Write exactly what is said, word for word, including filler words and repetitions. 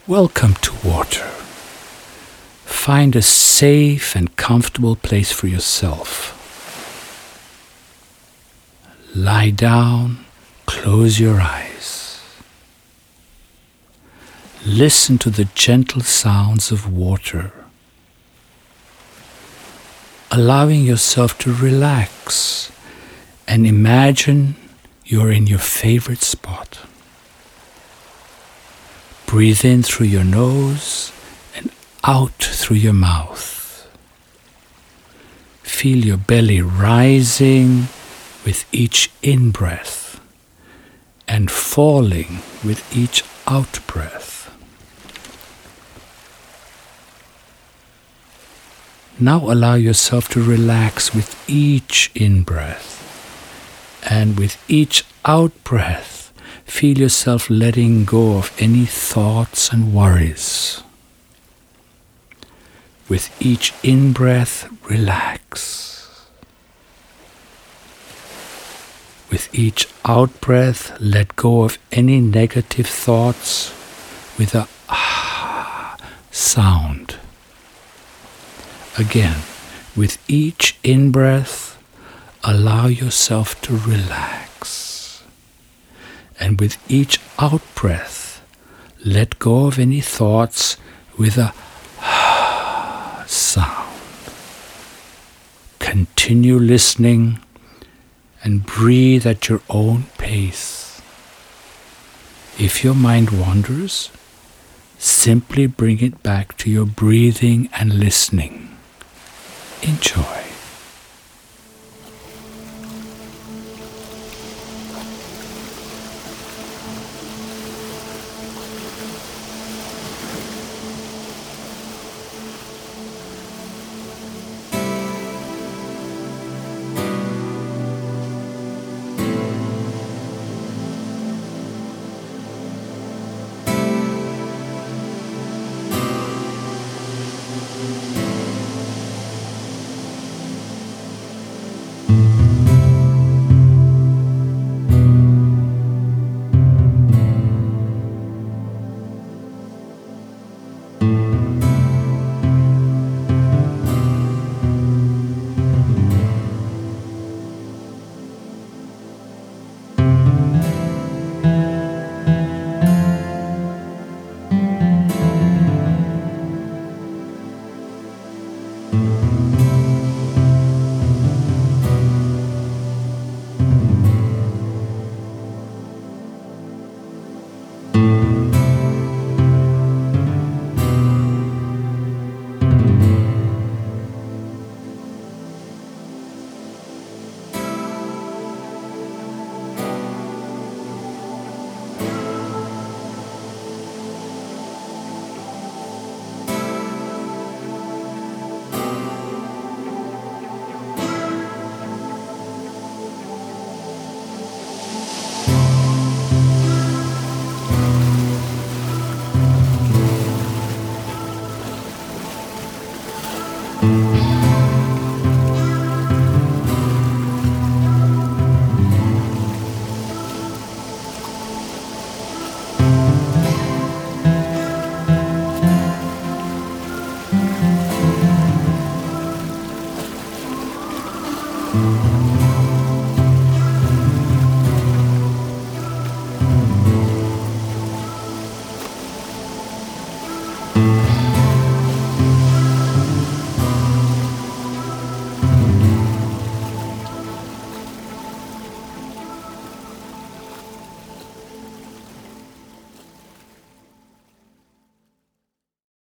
Welcome to water. Find a safe and comfortable place for yourself. Lie down, close your eyes. Listen to the gentle sounds of water, allowing yourself to relax and imagine you're in your favorite spot. Breathe in through your nose and out through your mouth. Feel your belly rising with each in-breath and falling with each out-breath. Now allow yourself to relax with each in-breath, and with each out-breath, feel yourself letting go of any thoughts and worries. With each in-breath, relax. With each out-breath, let go of any negative thoughts with a ah sound. Again, with each in-breath, allow yourself to relax. And with each out-breath, let go of any thoughts with a ah sound. Continue listening and breathe at your own pace. If your mind wanders, simply bring it back to your breathing and listening. Enjoy. Mm-hmm.